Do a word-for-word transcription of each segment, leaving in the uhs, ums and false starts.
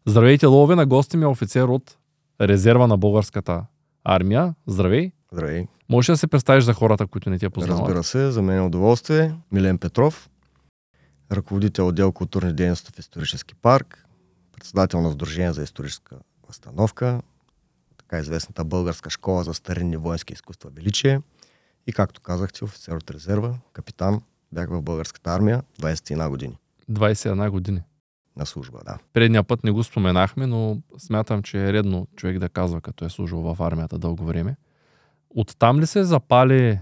Здравейте, лови, на гости ми е офицер от резерва на българската армия. Здравей. Здравей. Можеш да се представиш за хората, които не ти познават? Разбира се, за мен е удоволствие. Милен Петров, ръководител отдел културни дейности в исторически парк, председател на Сдружение за историческа възстановка, така известната българска школа за старинни воински изкуства Величие и, както казахте, офицер от резерва, капитан. Бях в българската армия двайсет и една години. двайсет и една години. На служба, да. Предния път не го споменахме, но смятам, че е редно човек да казва, като е служил в армията дълго време. Оттам ли се запали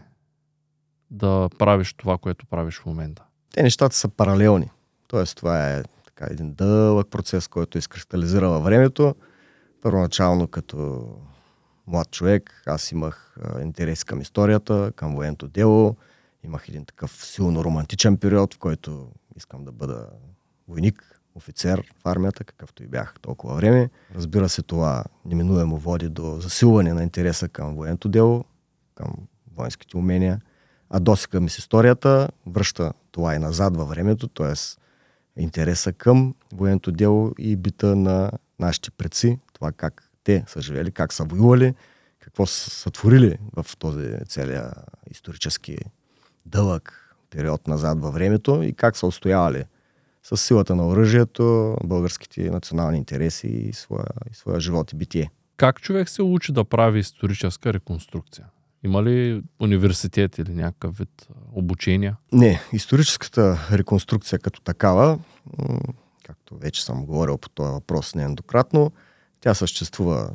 да правиш това, което правиш в момента? Те нещата са паралелни. Тоест, това е така един дълъг процес, който изкристализира във времето. Първоначално като млад човек аз имах а, интерес към историята, към военното дело. Имах един такъв силно романтичен период, в който искам да бъда войник, офицер в армията, какъвто и бях толкова време. Разбира се, това неминуемо води до засилване на интереса към военното дело, към воинските умения. А досега ми с историята връща това и назад във времето, т.е. интереса към военното дело и бита на нашите предци, това как те са живели, как са воювали, какво са сътворили в този целия исторически дълъг период назад във времето и как са устоявали с силата на оръжието, българските национални интереси и своя, и своя живот и битие. Как човек се учи да прави историческа реконструкция? Има ли университет или някакъв вид обучения? Не, историческата реконструкция като такава, както вече съм говорил по този въпрос нееднократно, тя съществува,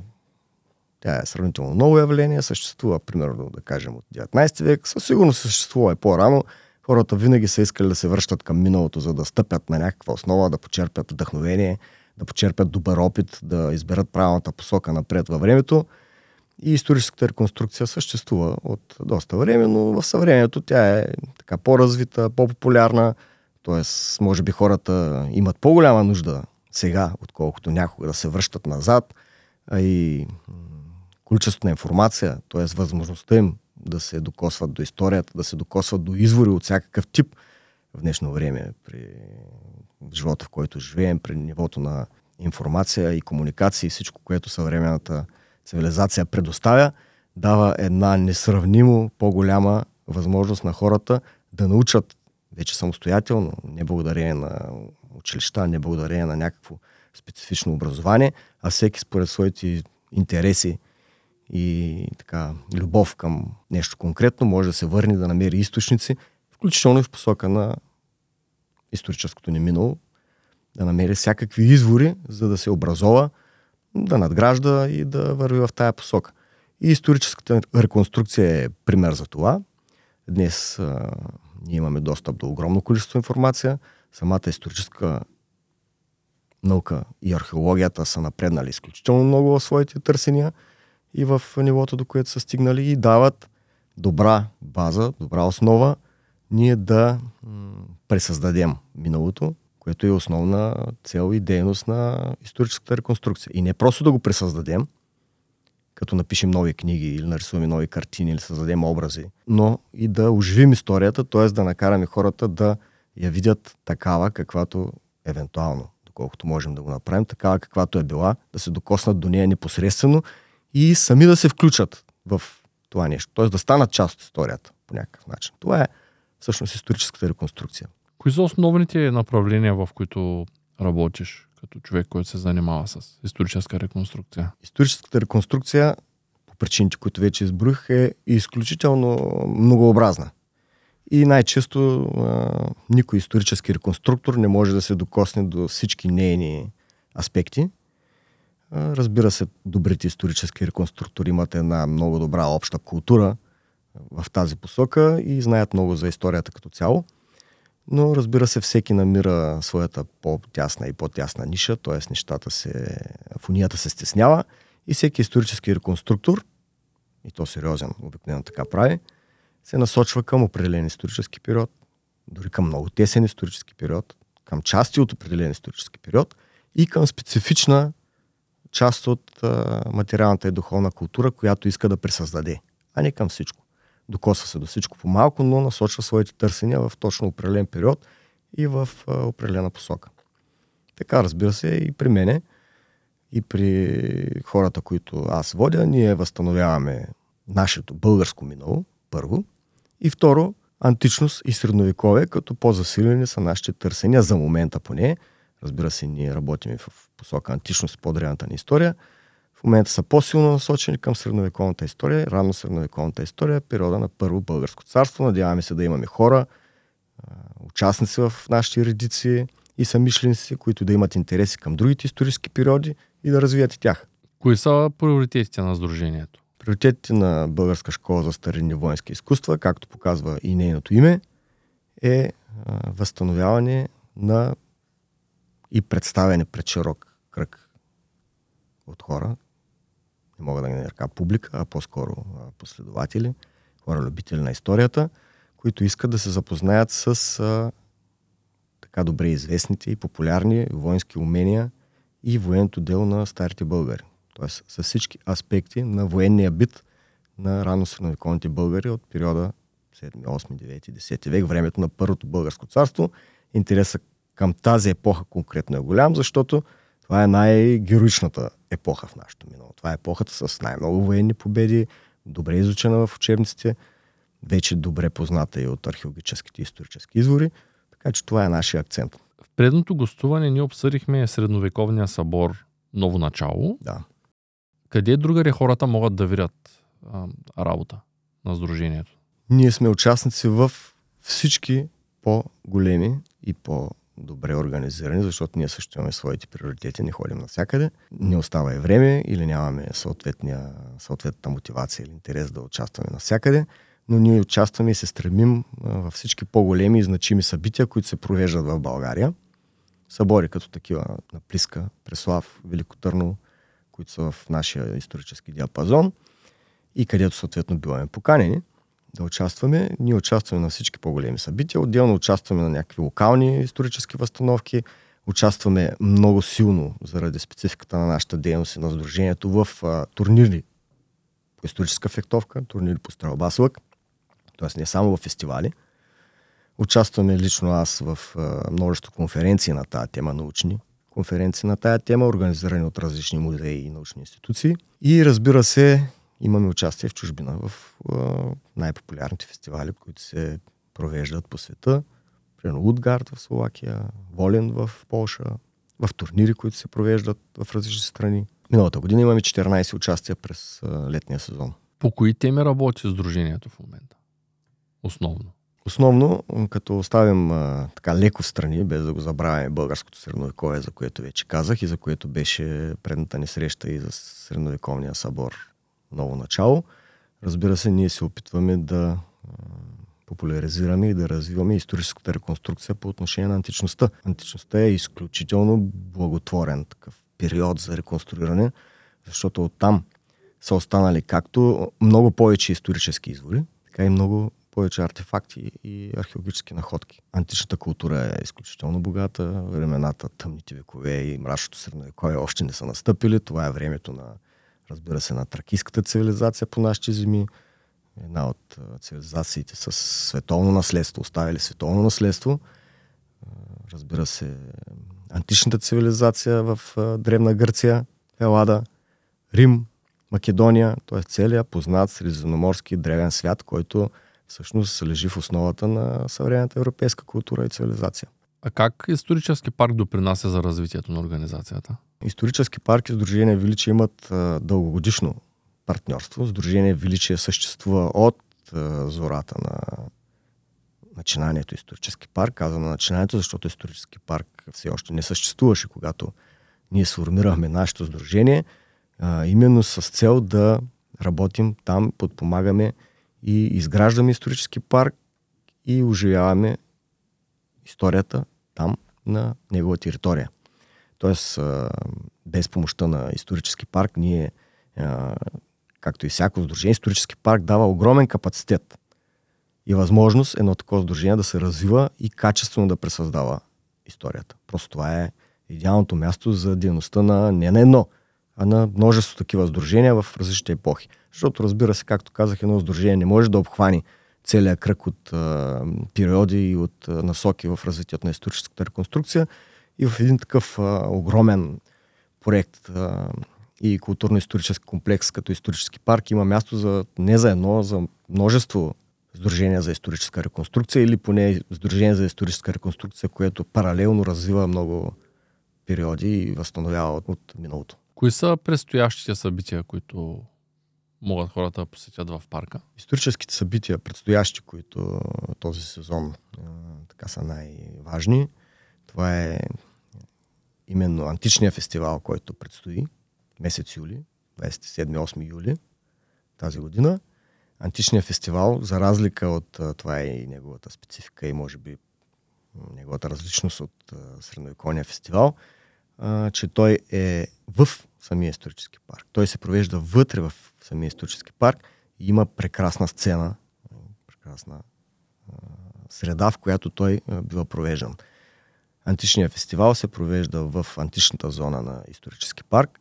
тя е сравнително ново явление, съществува примерно, да кажем, от деветнайсети век, със сигурност съществува и по-рано. Хората винаги са искали да се връщат към миналото, за да стъпят на някаква основа, да почерпят вдъхновение, да почерпят добър опит, да изберат правилната посока напред във времето. И историческата реконструкция съществува от доста време, но в съвремието тя е така по-развита, по-популярна. Тоест, може би хората имат по-голяма нужда сега, отколкото някога да се връщат назад. А и количеството на информация, т.е. възможността им да се докосват до историята, да се докосват до извори от всякакъв тип в днешно време, при живота, в който живеем, при нивото на информация и комуникация и всичко, което съвременната цивилизация предоставя, дава една несравнимо по-голяма възможност на хората да научат вече самостоятелно, не благодарение на училища, не благодарение на някакво специфично образование, а всеки според своите интереси и така любов към нещо конкретно може да се върне да намери източници, включително и в посока на историческото ни минало, да намери всякакви извори, за да се образова, да надгражда и да върви в тая посока. И историческата реконструкция е пример за това. Днес а, ние имаме достъп до огромно количество информация. Самата историческа наука и археологията са напреднали изключително много в своите търсения и в нивото, до което са стигнали и дават добра база, добра основа ние да м- пресъздадем миналото, което е основна цел и дейност на историческата реконструкция. И не просто да го пресъздадем, като напишем нови книги или нарисуваме нови картини или създадем образи, но и да оживим историята, т.е. да накараме хората да я видят такава, каквато евентуално, доколкото можем да го направим, такава каквато е била, да се докоснат до нея непосредствено и сами да се включат в това нещо. Т.е. да станат част от историята по някакъв начин. Това е всъщност историческата реконструкция. Кои са основните направления, в които работиш като човек, който се занимава с историческа реконструкция? Историческата реконструкция, по причините, които вече изброих, е изключително многообразна. И най-често а, никой исторически реконструктор не може да се докосне до всички нейни аспекти. А, разбира се, добрите исторически реконструктори имат една много добра обща култура в тази посока и знаят много за историята като цяло. Но разбира се, всеки намира своята по-тясна и по-тясна ниша, т.е. нещата се, фунията се стеснява и всеки исторически реконструктор, и то сериозен, обикновено така прави, се насочва към определен исторически период, дори към много тесен исторически период, към части от определен исторически период и към специфична част от а, материалната и духовна култура, която иска да пресъздаде, а не към всичко. Докосва се до всичко по-малко, но насочва своите търсения в точно определен период и в а, определена посока. Така, разбира се, и при мене и при хората, които аз водя, ние възстановяваме нашето българско минало, първо. И второ, античност и средновековие, като по-засилени са нашите търсения за момента поне. Разбира се, ние работим в посока античност, по-древната ни история. В момента са по-силно насочени към средновековната история, ранно средновековната история, периода на Първо българско царство. Надяваме се да имаме хора, участници в нашите редици и самишленици, които да имат интереси към другите исторически периоди и да развият и тях. Кои са приоритетите на сдружението? Приоритетите на Българска школа за старинни воински изкуства, както показва и нейното име, е а, възстановяване на и представяне пред широк кръг от хора. Не мога да ги нарека публика, а по-скоро а, последователи, хора любители на историята, които искат да се запознаят с а, така добре известните и популярни воински умения и военното дело на старите българи. Тоест с всички аспекти на военния бит на рано средновековните българи от периода седми, осми, девети, десети век, времето на Първото българско царство. Интересът към тази епоха конкретно е голям, защото това е най-героичната епоха в нашето минало. Това е епохата с най-много военни победи, добре изучена в учебниците, вече добре позната и от археологическите и исторически извори, така че това е нашия акцент. В предното гостуване ние обсъдихме средновековния събор Ново начало. Да. Къде другаде хората могат да видят а, работа на сдружението? Ние сме участници в всички по-големи и по-добре организирани, защото ние също имаме своите приоритети, не ходим навсякъде. Не остава и време или нямаме съответната мотивация или интерес да участваме навсякъде, но ние участваме и се стремим във всички по-големи и значими събития, които се провеждат в България. Събори като такива на Плиска, Преслав, Велико Търново, които са в нашия исторически диапазон и където съответно биваме поканени да участваме. Ние участваме на всички по-големи събития, отделно участваме на някакви локални исторически възстановки, участваме много силно заради спецификата на нашата дейност и на сдружението в а, турнири по историческа фехтовка, турнири по стрелба с лък, т.е. не само в фестивали. Участваме лично аз в а, множество конференции на тази тема, научни конференции на тая тема, организирани от различни музеи и научни институции. И разбира се, имаме участие в чужбина в а, най-популярните фестивали, които се провеждат по света. Примерно Лутгард в Словакия, Волен в Полша, в турнири, които се провеждат в различни страни. Миналата година имаме четиринайсет участия през а, летния сезон. По кои теми работи сдружението в момента? Основно. Основно, като оставим а, така леко в страни, без да го забравяме българското средновековие, за което вече казах и за което беше предната ни среща и за средновековния събор Ново начало. Разбира се, ние се опитваме да а, популяризираме и да развиваме историческата реконструкция по отношение на античността. Античността е изключително благотворен такъв период за реконструиране, защото оттам са останали както много повече исторически извори, така и много повече артефакти и археологически находки. Античната култура е изключително богата. Времената, тъмните векове и мрачното средновековие още не са настъпили. Това е времето на, разбира се, на тракийската цивилизация по нашите земи. Една от цивилизациите с световно наследство, оставили световно наследство. Разбира се, античната цивилизация в Древна Гърция, Елада, Рим, Македония, т.е. целият познат средиземноморски древен свят, който всъщност лежи в основата на съвременната европейска култура и цивилизация. А как исторически парк допринася за развитието на организацията? Исторически парк и Сдружение Величие имат а, дългогодишно партньорство. Сдружение Величие съществува от а, зората на начинанието исторически парк. Казвам на начинанието, защото исторически парк все още не съществуваше, когато ние сформирахме нашето сдружение, а, именно с цел да работим там, подпомагаме и изграждаме исторически парк и оживяваме историята там на негова територия. Тоест, без помощта на исторически парк, ние, както и всяко сдружение, исторически парк дава огромен капацитет и възможност едно такова сдружение да се развива и качествено да пресъздава историята. Просто това е идеалното място за дейността на не на едно, а на множество такива сдружения в различни епохи. Защото, разбира се, както казах, едно сдружение не може да обхвани целият кръг от а, периоди и от а, насоки в развитието на историческата реконструкция и в един такъв а, огромен проект а, и културно-исторически комплекс като исторически парк има място за не за едно, за множество сдружения за историческа реконструкция или поне сдружение за историческа реконструкция, което паралелно развива много периоди и възстановява от, от миналото. Кои са предстоящите събития, които могат хората да посетят в парка? Историческите събития, предстоящи, които този сезон а, така са най-важни, това е именно античния фестивал, който предстои месец юли, двадесет и седми осми юли тази година. Античният фестивал, за разлика от това е и неговата специфика и може би неговата различност от средновековния фестивал, а, че той е в самия исторически парк. Той се провежда вътре в самия исторически парк и има прекрасна сцена, прекрасна а, среда, в която той а, бива провеждан. Античният фестивал се провежда в античната зона на исторически парк.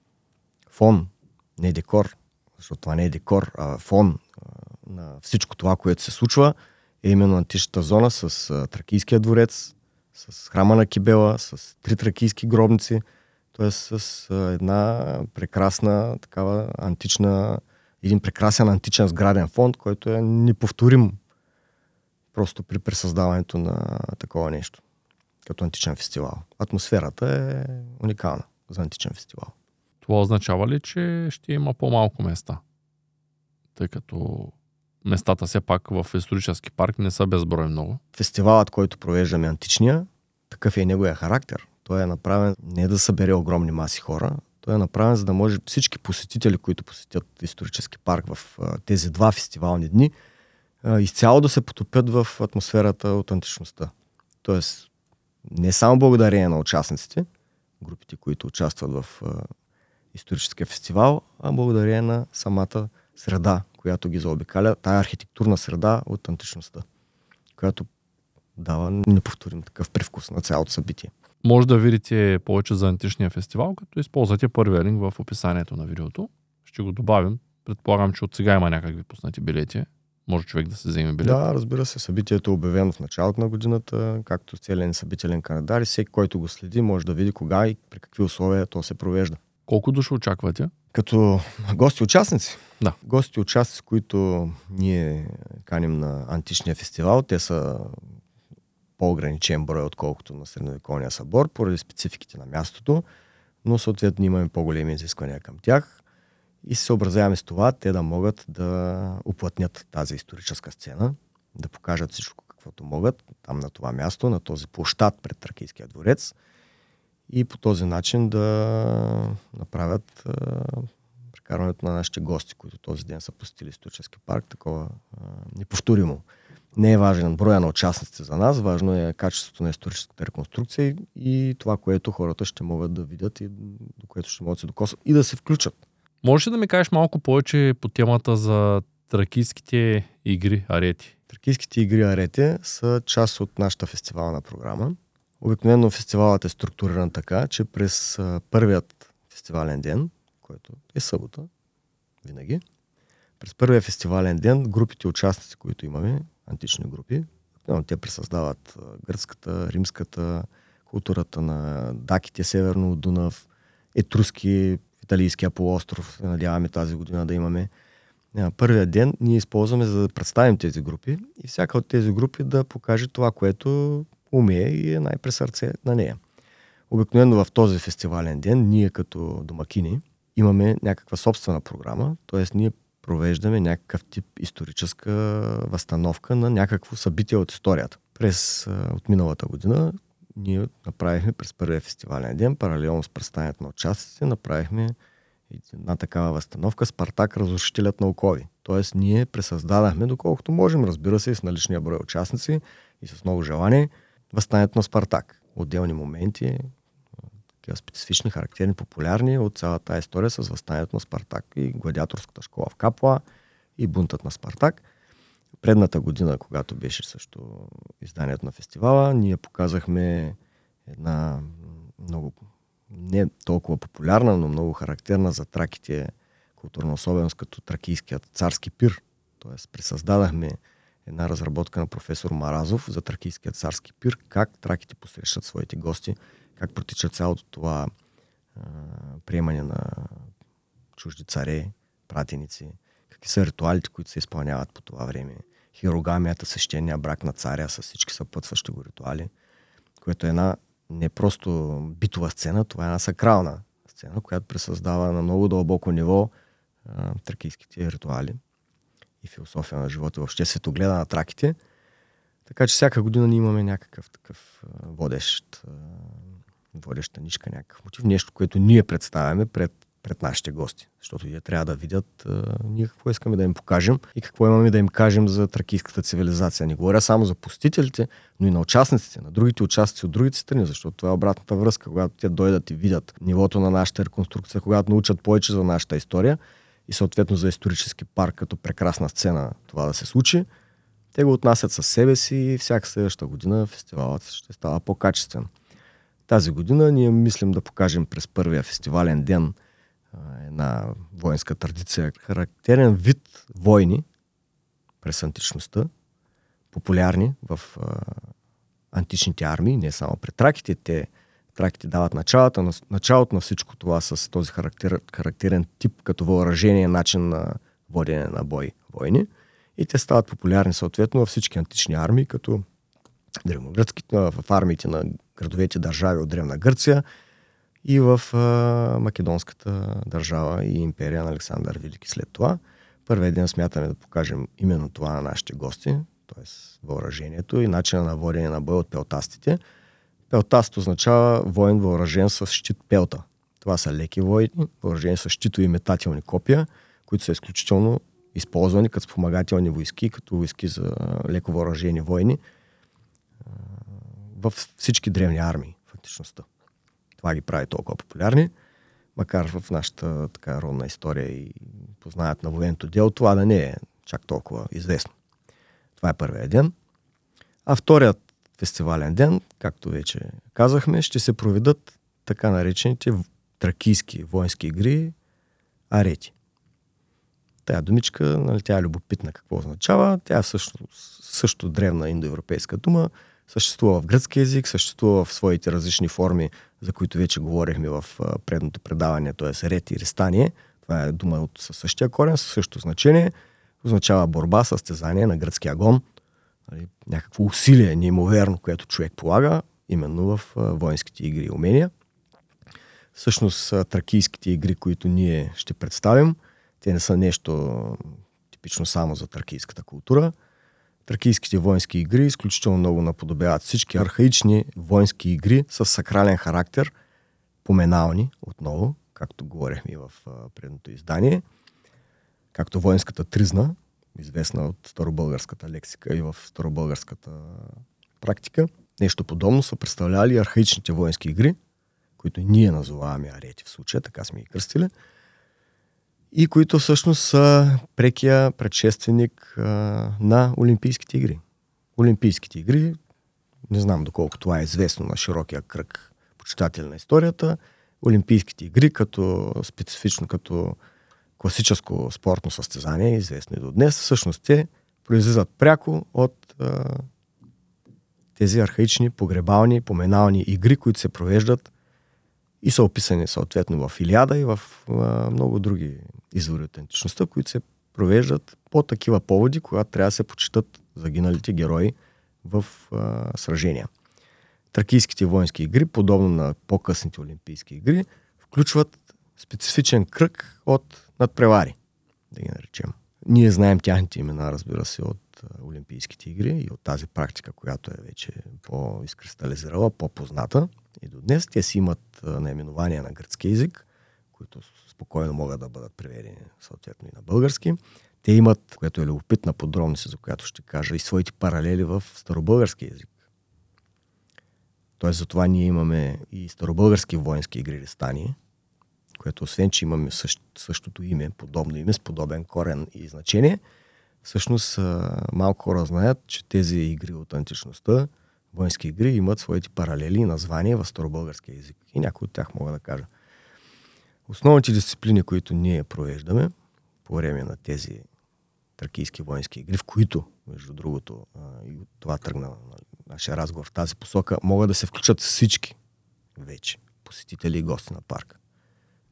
Фон, не декор, защото това не е декор, а фон а, на всичко това, което се случва, е именно античната зона с а, Тракийския дворец, с храма на Кибела, с три тракийски гробници, т.е. с а, една прекрасна такава антична, един прекрасен античен сграден фонд, който е неповторим просто при пресъздаването на такова нещо, като античен фестивал. Атмосферата е уникална за античен фестивал. Това означава ли, че ще има по-малко места? Тъй като местата все пак в исторически парк не са безброй много. Фестивалът, който провеждаме античния, такъв е и неговия характер. Той е направен не да събере огромни маси хора, той е направен за да може всички посетители, които посетят исторически парк в а, тези два фестивални дни, а, изцяло да се потопят в атмосферата от античността. Тоест, не само благодарение на участниците, групите, които участват в а, историческия фестивал, а благодарение на самата среда, която ги заобикаля, тая архитектурна среда от античността, която дава неповторим такъв привкус на цялото събитие. Може да видите повече за античния фестивал, като използвате първия линк в описанието на видеото. Ще го добавим. Предполагам, че от сега има някакви пуснати билети. Може човек да се вземе билет. Да, разбира се. Събитието е обявено в началото на годината, както целият събителен календар и всеки, който го следи, може да види кога и при какви условия то се провежда. Колко души очаквате? Като гости-участници? Да. Гости-участници, които ние каним на античния фестивал, те са по-ограничен брой, отколкото на средновековния събор, поради спецификите на мястото, но съответно имаме по-големи изисквания към тях и се съобразяваме с това, те да могат да уплътнят тази историческа сцена, да покажат всичко каквото могат там на това място, на този площад пред Тракийския дворец и по този начин да направят а, прекарването на нашите гости, които този ден са посетили исторически парк, такова а, неповторимо. Не е важен броя на участниците за нас, важно е качеството на историческата реконструкция и това, което хората ще могат да видят и до което ще могат да се докосват и да се включат. Можеш ли да ми кажеш малко повече по темата за тракийските игри арети? Тракийските игри арети са част от нашата фестивална програма. Обикновено фестивалът е структуриран така, че през първият фестивален ден, който е събота, винаги, през първия фестивален ден групите участници, които имаме, антични групи, те пресъздават гръцката, римската, културата на даките северно от Дунав, етруски, италийския полуостров, надяваме тази година да имаме. Първия ден ние използваме за да представим тези групи и всяка от тези групи да покаже това, което умее и е най-при сърце на нея. Обикновено в този фестивален ден ние като домакини имаме някаква собствена програма, т.е. ние провеждаме някакъв тип историческа възстановка на някакво събитие от историята. През от миналата година ние направихме през първия фестивален ден, паралелно с представянето на участниците, направихме една такава възстановка Спартак, разрушителят на окови. Тоест ние пресъздадахме, доколкото можем, разбира се, с наличния брой участници и с много желание, възстанието на Спартак. Отделни моменти, такива специфични, характерни, популярни от цялата тази история с възстанието на Спартак и гладиаторската школа в Капуа и бунтът на Спартак. Предната година, когато беше също изданието на фестивала, ние показахме една много не толкова популярна, но много характерна за траките културна особеност като тракийският царски пир. Тоест присъздадахме една разработка на професор Маразов за тракийският царски пир, как траките посрещат своите гости, как протича цялото това приемане на чужди царе, пратеници, какви са ритуалите, които се изпълняват по това време. Хирогамията, свещения брак на царя с всички съпътстващи го ритуали, което е една не просто битова сцена, това е една сакрална сцена, която пресъздава на много дълбоко ниво а, тракийските ритуали и философия на живота, въобще светогледа на траките. Така че всяка година ние имаме някакъв такъв а, водещ, а, водеща нишка, някакъв мотив, нещо, което ние представяме пред, пред нашите гости. Защото те трябва да видят а, ние какво искаме да им покажем и какво имаме да им кажем за тракийската цивилизация. Не говоря само за посетителите, но и на участниците, на другите участници от другите страни, защото това е обратната връзка, когато те дойдат и видят нивото на нашата реконструкция, когато научат повече за нашата история и съответно за исторически парк като прекрасна сцена това да се случи. Те го отнасят със себе си и всяка следваща година фестивалът ще става по-качествен. Тази година ние мислим да покажем през първия фестивален ден една воинска традиция, характерен вид войни през античността, популярни в а, античните армии, не само при траките. Те, траките дават началото на, началото на всичко това с този характер, характерен тип като въоръжение, начин на водене на бой войни. И те стават популярни съответно във всички антични армии, като древногръцките, в армиите на градовете държави от Древна Гърция и в а, македонската държава и империя на Александър Велики след това. Първият ден смятаме да покажем именно това на нашите гости, т.е. въоръжението и начина на водене на бой от пелтастите. Пелтаст означава воин въоръжен с щит пелта. Това са леки воини, въоръжени с щитови метателни копия, които са изключително използвани като спомагателни войски, като войски за леко въоръжени войни във всички древни армии в античността. Това ги прави толкова популярни, макар в нашата така родна история и познаят на военното дело, това да не е чак толкова известно. Това е първият ден. А вторият фестивален ден, както вече казахме, ще се проведат така наречените тракийски воински игри арети. Тая думичка, нали, тя е любопитна какво означава. Тя е също, също древна индоевропейска дума. Съществува в гръцки език, съществува в своите различни форми, за които вече говорихме в предното предаване, т.е. рет и рестание. Това е дума от същия корен, със същото значение. Означава борба, състезание на гръцки агон. Нали, някакво усилие неимоверно, което човек полага, именно в воинските игри и умения. Всъщност тракийските игри, които ние ще представим, те не са нещо типично само за тракийската култура. Тракийските воински игри изключително много наподобяват всички архаични воински игри с сакрален характер, поминални отново, както говорихме в предното издание, както воинската тризна, известна от старобългарската лексика и в старобългарската практика. Нещо подобно са представлявали архаичните воински игри, които ние назоваваме арети в случая, така сме ги кръстили, и които всъщност са прекия предшественик а, на Олимпийските игри. Олимпийските игри, не знам доколко това е известно на широкия кръг почитатели на историята, Олимпийските игри като специфично като класическо спортно състезание, известно и до днес, всъщност те произлизат пряко от а, тези архаични погребални, поминални игри, които се провеждат и са описани съответно в Илиада и в а, много други извори от античността, които се провеждат по такива поводи, когато трябва да се почитат загиналите герои в а, сражения. Тракийските воински игри, подобно на по-късните олимпийски игри, включват специфичен кръг от надпревари, да ги наречем. Ние знаем тяхните имена, разбира се, от а, олимпийските игри и от тази практика, която е вече по-изкристализирала, по-позната. И до днес те си имат а, наименования на гръцки език, които спокойно могат да бъдат преведени съответно и на български. Те имат, което е любопитна подробност, за която ще кажа, и своите паралели в старобългарски език. Тоест, затова ние имаме и старобългарски воински игри рестани, което освен, че имаме същ, същото име, подобно име, с подобен корен и значение, всъщност малко хора знаят, че тези игри от античността, воински игри, имат своите паралели и названия в старобългарски език. И някои от тях мога да кажа. Основните дисциплини, които ние провеждаме по време на тези тракийски воински игри, в които, между другото, и от това тръгна на нашия разговор в тази посока, могат да се включат всички вече посетители и гости на парка.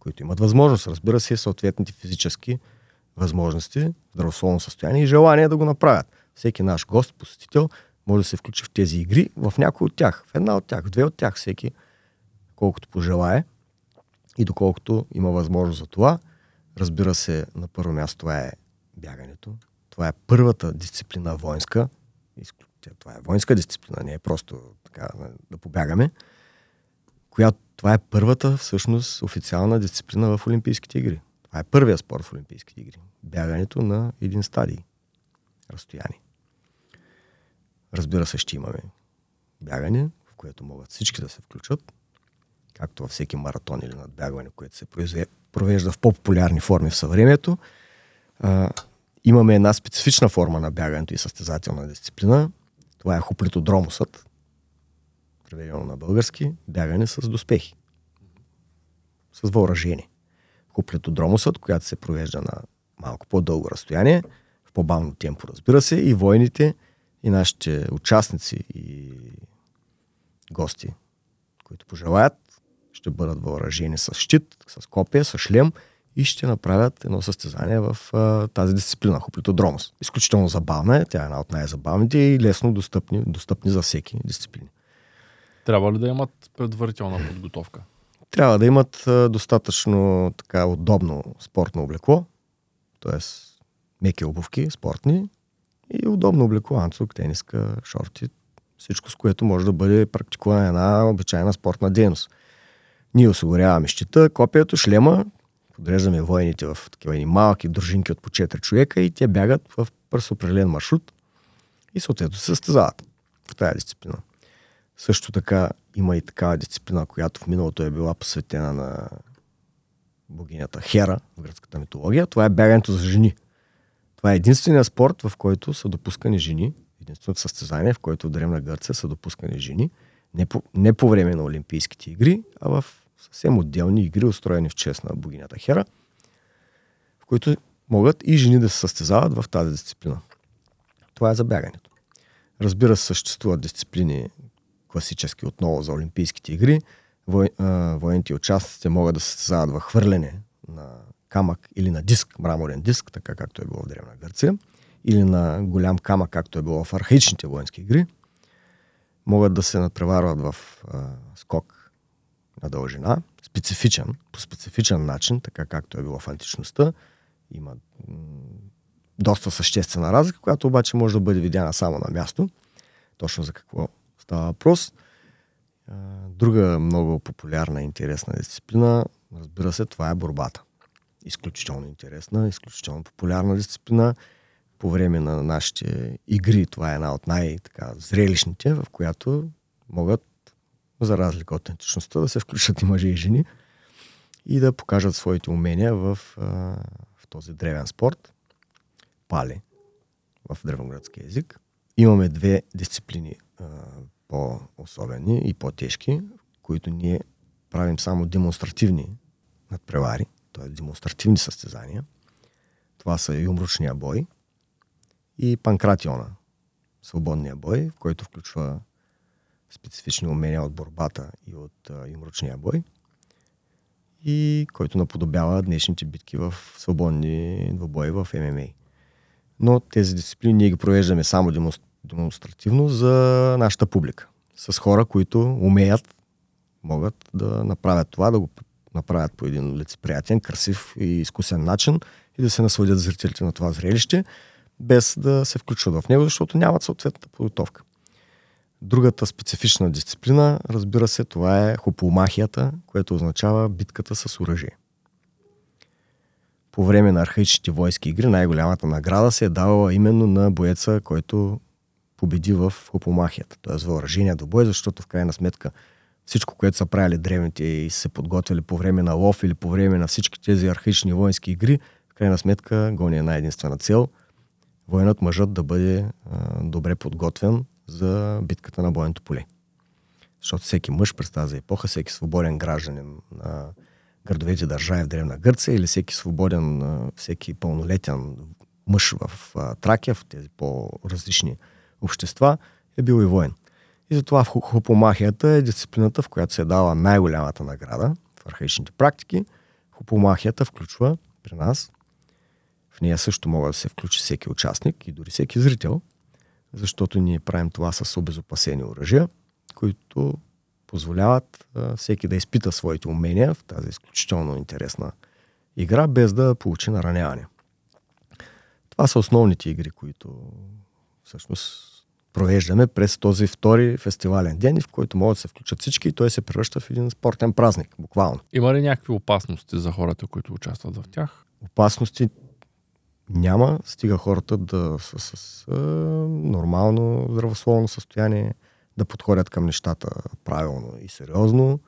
които имат възможност, разбира се, съответните физически възможности, здравословно състояние и желание да го направят. Всеки наш гост, посетител, може да се включи в тези игри, в някой от тях, в една от тях, в две от тях, всеки колкото пожелае и доколкото има възможност за това. Разбира се, на първо място това е бягането. Това е първата дисциплина воинска. Това е воинска дисциплина, не е просто така да побягаме. Която, това е първата всъщност официална дисциплина в Олимпийските игри. Това е първия спорт в Олимпийските игри. Бягането на един стадий разстояние. Разбира се, ще имаме бягане, в което могат всички да се включат, както във всеки маратон или надбягване, което се провежда в по-популярни форми в съвремието. А, имаме една специфична форма на бягането и състезателна дисциплина. Това е хуплитодромусът, преведено на български, бягане с доспехи, с въоръжение. Хуплитодромусът, която се провежда на малко по-дълго разстояние, в по-бавно темпо, разбира се, и войните, и нашите участници и гости, които пожелаят, ще бъдат въоръжени с щит, с копия, с шлем и ще направят едно състезание в а, тази дисциплина, хуплитодромус. Изключително забавна е, тя е една от най-забавните и лесно достъпни, достъпни за всеки дисциплини. Трябва ли да имат предварителна подготовка? Трябва да имат а, достатъчно така удобно спортно облекло, т.е. меки обувки, спортни и удобно облекло, анцук, тениска, шорти, всичко с което може да бъде практикувана една обичайна спортна дейност. Ние осигуряваме щита, копието, шлема, подреждаме военните в такива малки дружинки от по четири човека и те бягат в през определен маршрут и съответно се състезават в тази дисциплина. Също така има и такава дисциплина, която в миналото е била посветена на богинята Хера в гръцката митология. Това е бягането за жени. Това е единственият спорт, в който са допускани жени, единственото състезание, в който в древна Гърция са допускани жени, не по, не по време на Олимпийските игри, а в съвсем отделни игри, устроени в чест на богинята Хера, в които могат и жени да се състезават в тази дисциплина. Това е за бягането. Разбира се, съществуват дисциплини класически отново за Олимпийските игри. Вой, а, военните участници могат да се състезават в хвърляне на камък или на диск, мраморен диск, така както е било в древна Гърция, или на голям камък, както е било в архаичните воински игри. Могат да се надпреварват в а, скок на дължина, специфичен, по специфичен начин, така както е било в античността. Има м- доста съществена разлика, която обаче може да бъде видяна само на място. Точно за какво става въпрос. А, друга много популярна и интересна дисциплина, разбира се, това е борбата. Изключително интересна, изключително популярна дисциплина. По време на нашите игри това е една от най-зрелищните, в която могат, за разлика от античността, да се включат и мъже и жени и да покажат своите умения в, в този древен спорт. Пали, в древногръцки език. Имаме две дисциплини а, по-особени и по-тежки, които ние правим само демонстративни надпревари, т.е. демонстративни състезания. Това са юмручния бой и панкратиона, свободния бой, в който включва специфични умения от борбата и от а, юмручния бой и който наподобява днешните битки в свободни двубои в Ем Ем А. Но тези дисциплини ние ги провеждаме само демонстративно за нашата публика. С хора, които умеят, могат да направят това, да го направят по един лицеприятен, красив и изкусен начин и да се насладят зрителите на това зрелище, без да се включват в него, защото нямат съответната подготовка. Другата специфична дисциплина, разбира се, това е хупомахията, което означава битката с оръжие. По време на архаичните войски игри най-голямата награда се е давала именно на боеца, който победи в хупомахията, т.е. въоръжение до бой, защото в крайна сметка всичко, което са правили древните и се подготвили по време на лов или по време на всички тези архаични воински игри, в крайна сметка гони една единствена цел – воинът, мъжът да бъде а, добре подготвен за битката на бойното поле. Защото всеки мъж през тази епоха, всеки свободен гражданин на градовете държави в Древна Гърция или всеки свободен, всеки пълнолетен мъж в а, Тракия, в тези по-различни общества, е бил и воин. И затова в хупомахията е дисциплината, в която се е дала най-голямата награда в архаичните практики. Хупомахията включва при нас, в нея също може да се включи всеки участник и дори всеки зрител, защото ние правим това с обезопасени оръжия, които позволяват а, всеки да изпита своите умения в тази изключително интересна игра, без да получи нараняване. Това са основните игри, които всъщност провеждаме през този втори фестивален ден, в който могат да се включат всички и той се превръща в един спортен празник, буквално. Има ли някакви опасности за хората, които участват в тях? Опасности няма, стига хората да са с, с нормално здравословно състояние, да подходят към нещата правилно и сериозно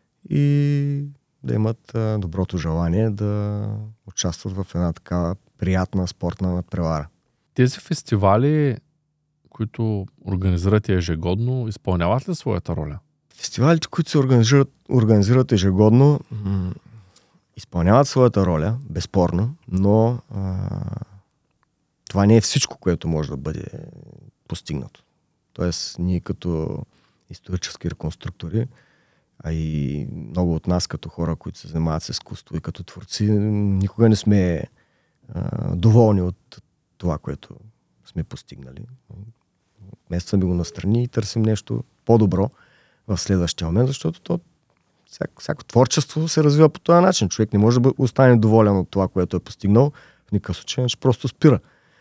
и да имат а, доброто желание да участват в една такава приятна спортна надпревара. Тези фестивали, които организирате ежегодно, изпълняват ли своята роля? Фестивалите, които се организират, организират ежегодно, м- изпълняват своята роля, безспорно, но а, това не е всичко, което може да бъде постигнато. Тоест, ние като исторически реконструктори, а и много от нас като хора, които се занимават с изкуство и като творци, никога не сме а, доволни от това, което сме постигнали. Местаме го настрани и търсим нещо по-добро в следващия момент, защото то, всяко, всяко творчество се развива по този начин. Човек не може да остане доволен от това, което е постигнал. В никакъв случай, че просто спира.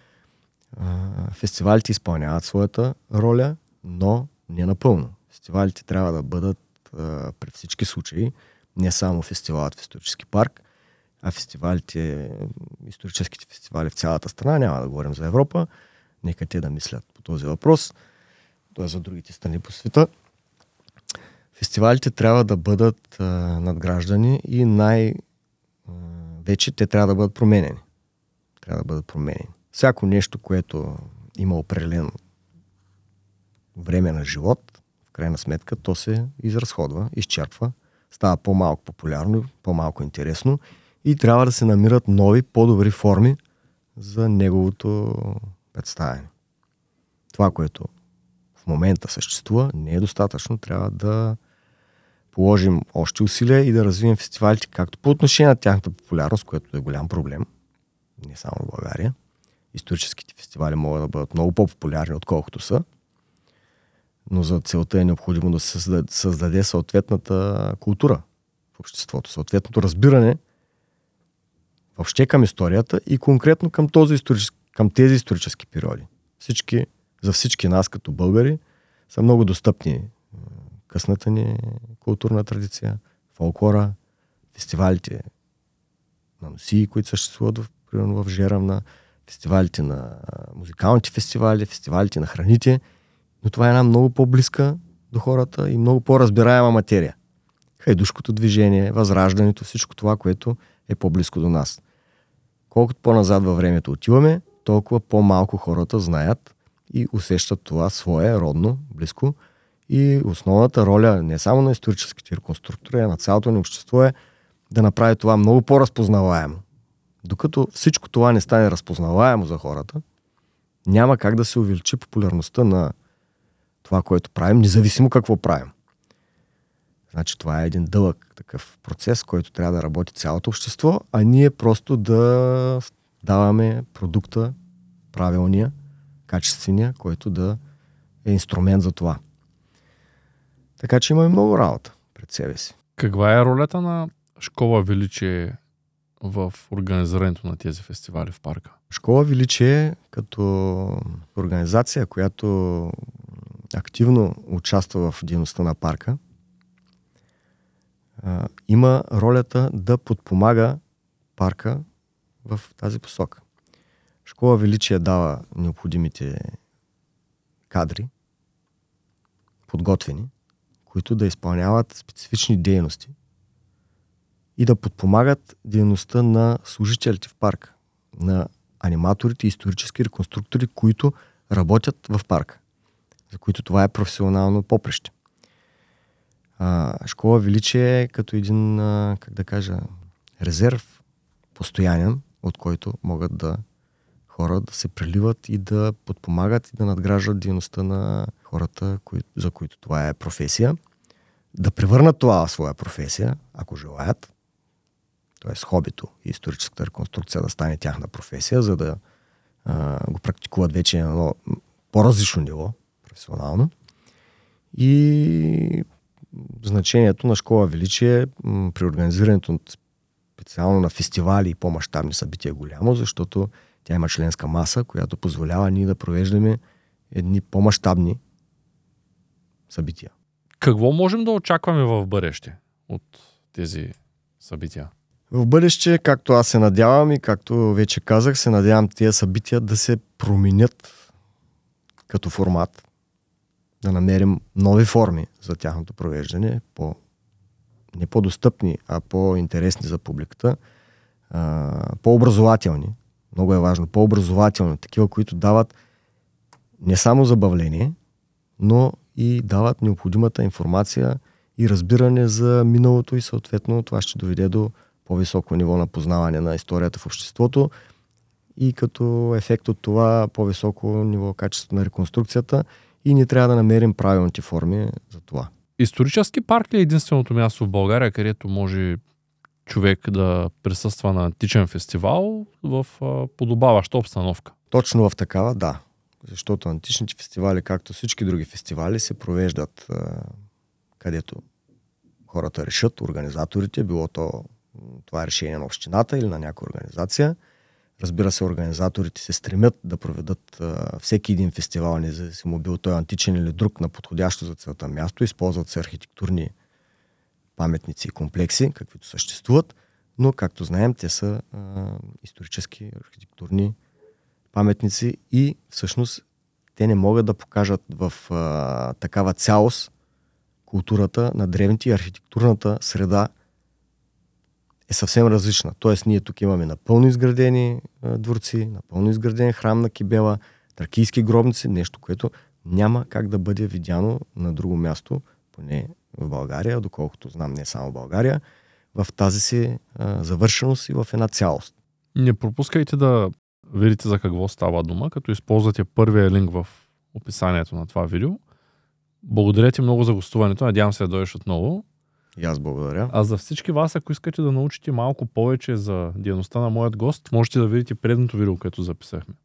А, фестивалите изпълняват своята роля, но не напълно. Фестивалите трябва да бъдат а, при всички случаи, не само фестивалът в исторически парк, а фестивалите, историческите фестивали в цялата страна, няма да говорим за Европа, нека те да мислят по този въпрос, т.е. за другите страни по света. Фестивалите трябва да бъдат а, надграждани и най- а, вече те трябва да бъдат променени. Трябва да бъдат променени. Всяко нещо, което има определено време на живот, в крайна сметка, то се изразходва, изчерпва, става по-малко популярно, по-малко интересно и трябва да се намират нови, по-добри форми за неговото представяне. Това, което в момента съществува, не е достатъчно. Трябва да положим още усилия и да развием фестивалите, както по отношение на тяхната популярност, което е голям проблем, не само в България. Историческите фестивали могат да бъдат много по-популярни, отколкото са, но за целта е необходимо да се създаде, създаде съответната култура в обществото, съответното разбиране въобще към историята и конкретно към, този исторически, към тези исторически периоди. Всички, за всички нас като българи са много достъпни късната ни културна традиция, фолклора, фестивалите на носии, които съществуват в, примерно в Жеравна, фестивалите на музикалните фестивали, фестивалите на храните, но това е една много по-близка до хората и много по-разбираема материя. Хайдушкото движение, възраждането, всичко това, което е по-близко до нас. Колкото по-назад във времето отиваме, толкова по-малко хората знаят и усещат това свое, родно, близко. И основната роля не само на историческите реконструктори, а на цялото ни общество е да направи това много по-разпознаваемо. Докато всичко това не стане разпознаваемо за хората, няма как да се увеличи популярността на това, което правим, независимо какво правим. Значи това е един дълъг такъв процес, който трябва да работи цялото общество, а ние просто да даваме продукта правилния, качествения, който да е инструмент за това. Така че имаме много работа пред себе си. Каква е ролята на Школа Величие в организирането на тези фестивали в парка? Школа Величие като организация, която активно участва в дейността на парка, има ролята да подпомага парка в тази посока. Школа Величие дава необходимите кадри, подготвени, които да изпълняват специфични дейности и да подпомагат дейността на служителите в парка, на аниматорите и исторически реконструктори, които работят в парка, за които това е професионално поприще. А, Школа Величие е като един, а, как да кажа, резерв постоянен, от който могат да хора да се преливат и да подпомагат и да надграждат дейността на хората, кои, за които това е професия. Да превърнат това в своя професия, ако желаят. т.е. хобито и историческата реконструкция да стане тяхна професия, за да а, го практикуват вече на едно по-различно ниво, професионално. И значението на школа Величие м, при организирането специално на фестивали и по-мащабни събития е голямо, защото тя има членска маса, която позволява ние да провеждаме едни по-мащабни събития. Какво можем да очакваме в бъдеще от тези събития? В бъдеще, както аз се надявам и както вече казах, се надявам тези събития да се променят като формат, да намерим нови форми за тяхното провеждане, по, не по-достъпни, а по-интересни за публиката, а, по-образователни. Много е важно, по-образователни, такива, които дават не само забавление, но и дават необходимата информация и разбиране за миналото и съответно това ще доведе до по-високо ниво на познаване на историята в обществото и като ефект от това по-високо ниво качество на реконструкцията и ние трябва да намерим правилните форми за това. Исторически парк ли е единственото място в България, където може човек да присъства на античен фестивал в а, подобаваща обстановка? Точно в такава, да. Защото античните фестивали, както всички други фестивали, се провеждат а, където хората решат, организаторите, било то това е решение на общината или на някоя организация. Разбира се, организаторите се стремят да проведат а, всеки един фестивал, независимо бил той античен или друг, на подходящо за целта място. Използват се архитектурни паметници и комплекси, каквито съществуват, но, както знаем, те са а, исторически архитектурни паметници и всъщност те не могат да покажат в а, такава цялост културата на древните и архитектурната среда е съвсем различна. Тоест ние тук имаме напълно изградени а, дворци, напълно изграден храм на Кибела, тракийски гробници, нещо, което няма как да бъде видяно на друго място, поне в България, доколкото знам не само в България, в тази си а, завършеност и в една цялост. Не пропускайте да видите за какво става дума, като използвате първия линк в описанието на това видео. Благодаря ти много за гостуването. Надявам се да дойдеш отново. И аз благодаря. А за всички вас, ако искате да научите малко повече за дейността на моят гост, можете да видите предното видео, което записахме.